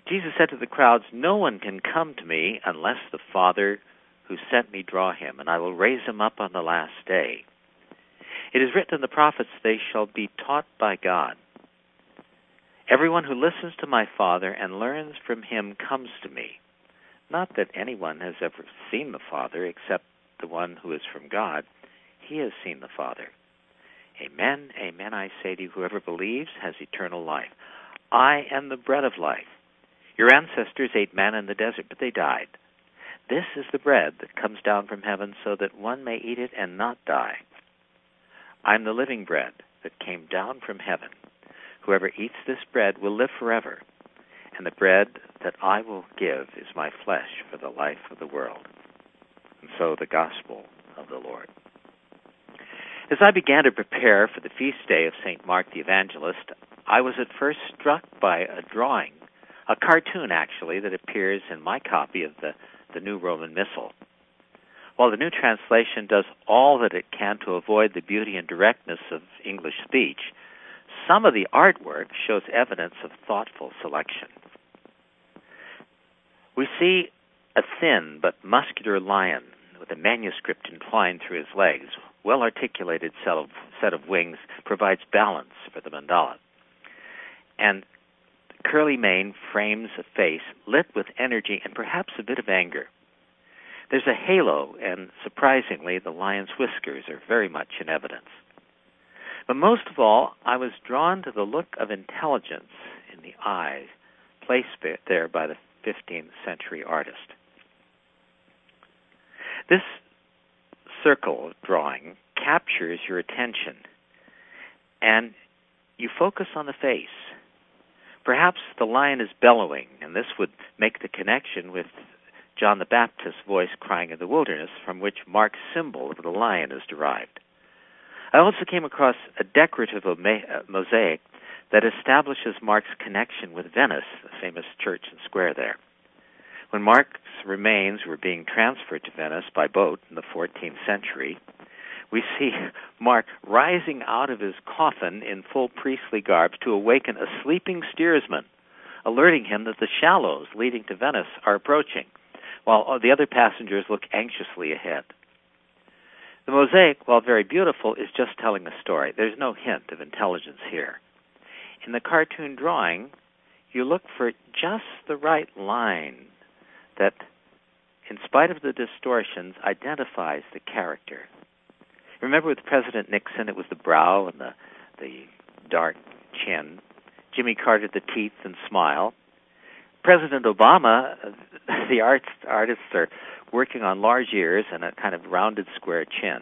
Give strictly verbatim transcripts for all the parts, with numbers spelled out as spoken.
Jesus said to the crowds, "No one can come to me unless the Father who sent me draw him, and I will raise him up on the last day. It is written in the prophets, they shall be taught by God. Everyone who listens to my Father and learns from him comes to me. Not that anyone has ever seen the Father except the one who is from God. He has seen the Father. Amen, amen, I say to you, whoever believes has eternal life. I am the bread of life. Your ancestors ate manna in the desert, but they died. This is the bread that comes down from heaven so that one may eat it and not die. I am the living bread that came down from heaven. Whoever eats this bread will live forever, and the bread that I will give is my flesh for the life of the world." And so the gospel of the Lord. As I began to prepare for the feast day of Saint Mark the Evangelist, I was at first struck by a drawing, a cartoon actually, that appears in my copy of the, the New Roman Missal. While the New Translation does all that it can to avoid the beauty and directness of English speech, some of the artwork shows evidence of thoughtful selection. We see a thin but muscular lion with a manuscript entwined through his legs. Well-articulated set of, set of wings provides balance for the mandala. And curly mane frames a face lit with energy and perhaps a bit of anger. There's a halo, and surprisingly, the lion's whiskers are very much in evidence. But most of all, I was drawn to the look of intelligence in the eyes placed there by the fifteenth century artist. This circle drawing captures your attention, and you focus on the face. Perhaps the lion is bellowing, and this would make the connection with John the Baptist's voice crying in the wilderness, from which Mark's symbol of the lion is derived. I also came across a decorative mosaic that establishes Mark's connection with Venice, the famous church and square there. When Mark's remains were being transferred to Venice by boat in the fourteenth century, we see Mark rising out of his coffin in full priestly garb to awaken a sleeping steersman, alerting him that the shallows leading to Venice are approaching, while the other passengers look anxiously ahead. The mosaic, while very beautiful, is just telling a story. There's no hint of intelligence here. In the cartoon drawing, you look for just the right line that, in spite of the distortions, identifies the character. Remember with President Nixon, it was the brow and the, the dark chin. Jimmy Carter, the teeth and smile. President Obama, the arts, artists are working on large ears and a kind of rounded square chin.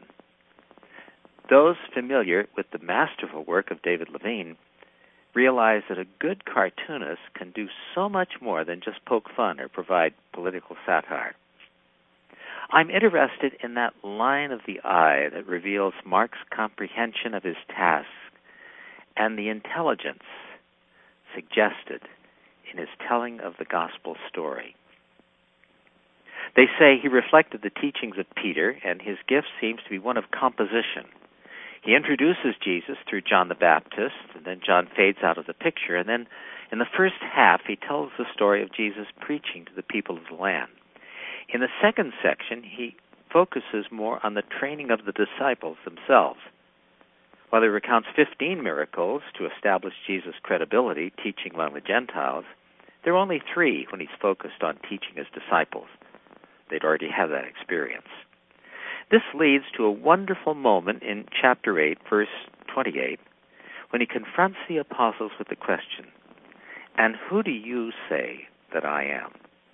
Those familiar with the masterful work of David Levine realize that a good cartoonist can do so much more than just poke fun or provide political satire. I'm interested in that line of the eye that reveals Mark's comprehension of his task and the intelligence suggested in his telling of the gospel story. They say he reflected the teachings of Peter, and his gift seems to be one of composition. He introduces Jesus through John the Baptist, and then John fades out of the picture, and then in the first half he tells the story of Jesus preaching to the people of the land. In the second section, he focuses more on the training of the disciples themselves. While he recounts fifteen miracles to establish Jesus' credibility, teaching among the Gentiles, there are only three when he's focused on teaching his disciples. They'd already had that experience. This leads to a wonderful moment in chapter eight, verse twenty-eight, when he confronts the apostles with the question, "And who do you say that I am?"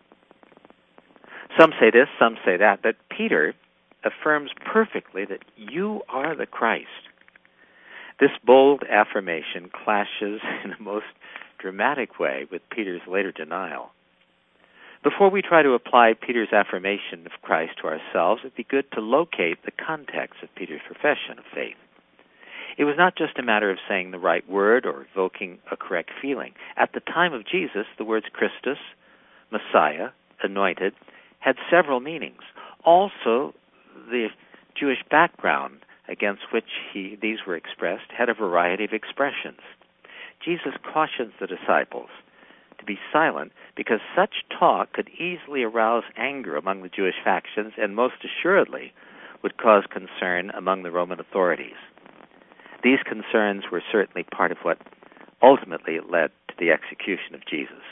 Some say this, some say that, but Peter affirms perfectly that you are the Christ. This bold affirmation clashes in a most dramatic way with Peter's later denial. Before we try to apply Peter's affirmation of Christ to ourselves, it'd be good to locate the context of Peter's profession of faith. It was not just a matter of saying the right word or evoking a correct feeling. At the time of Jesus, the words Christus, Messiah, anointed, had several meanings. Also, the Jewish background against which he, these were expressed had a variety of expressions. Jesus cautions the disciples to be silent because such talk could easily arouse anger among the Jewish factions and most assuredly would cause concern among the Roman authorities. These concerns were certainly part of what ultimately led to the execution of Jesus.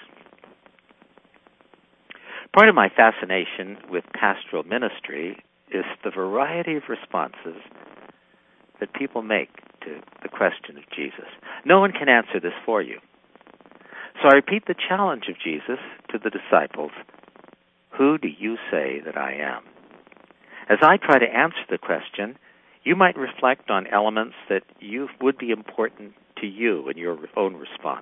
Part of my fascination with pastoral ministry is the variety of responses that people make to the question of Jesus. No one can answer this for you. So I repeat the challenge of Jesus to the disciples, who do you say that I am? As I try to answer the question, you might reflect on elements that you would be important to you in your own response.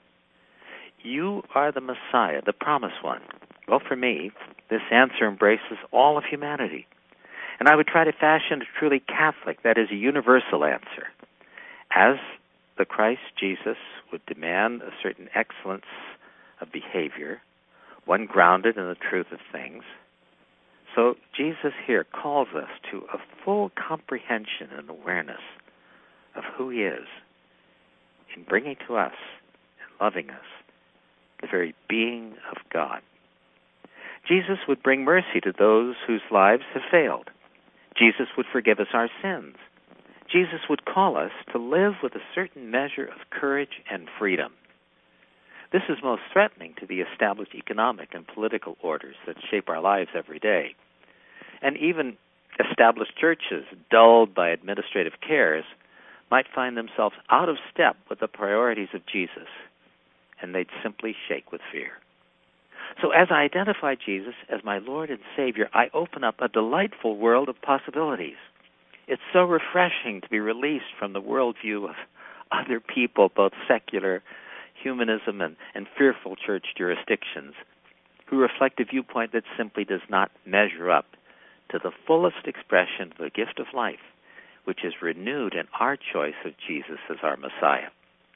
You are the Messiah, the promised one. Well, for me, this answer embraces all of humanity. And I would try to fashion a truly Catholic, that is, a universal answer. As the Christ Jesus would demand a certain excellence of behavior, one grounded in the truth of things, so Jesus here calls us to a full comprehension and awareness of who he is in bringing to us and loving us the very being of God. Jesus would bring mercy to those whose lives have failed. Jesus would forgive us our sins. Jesus would call us to live with a certain measure of courage and freedom. This is most threatening to the established economic and political orders that shape our lives every day. And even established churches, dulled by administrative cares, might find themselves out of step with the priorities of Jesus, and they'd simply shake with fear. So as I identify Jesus as my Lord and Savior, I open up a delightful world of possibilities. It's so refreshing to be released from the worldview of other people, both secular humanism and, and fearful church jurisdictions, who reflect a viewpoint that simply does not measure up to the fullest expression of the gift of life, which is renewed in our choice of Jesus as our Messiah.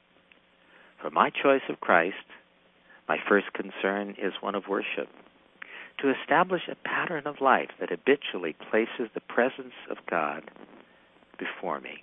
For my choice of Christ, my first concern is one of worship, to establish a pattern of life that habitually places the presence of God before me,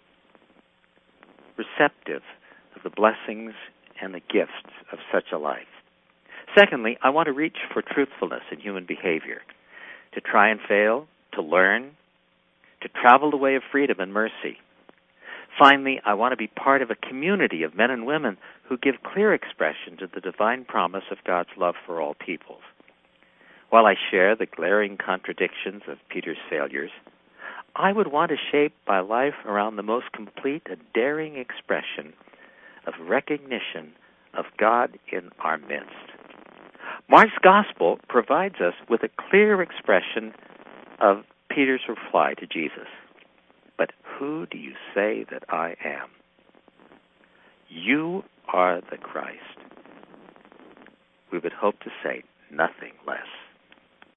receptive of the blessings and the gifts of such a life. Secondly, I want to reach for truthfulness in human behavior, to try and fail, to learn, to travel the way of freedom and mercy. Finally, I want to be part of a community of men and women who give clear expression to the divine promise of God's love for all peoples. While I share the glaring contradictions of Peter's failures, I would want to shape my life around the most complete and daring expression of recognition of God in our midst. Mark's Gospel provides us with a clear expression of Peter's reply to Jesus. But who do you say that I am? You are the Christ. We would hope to say nothing less.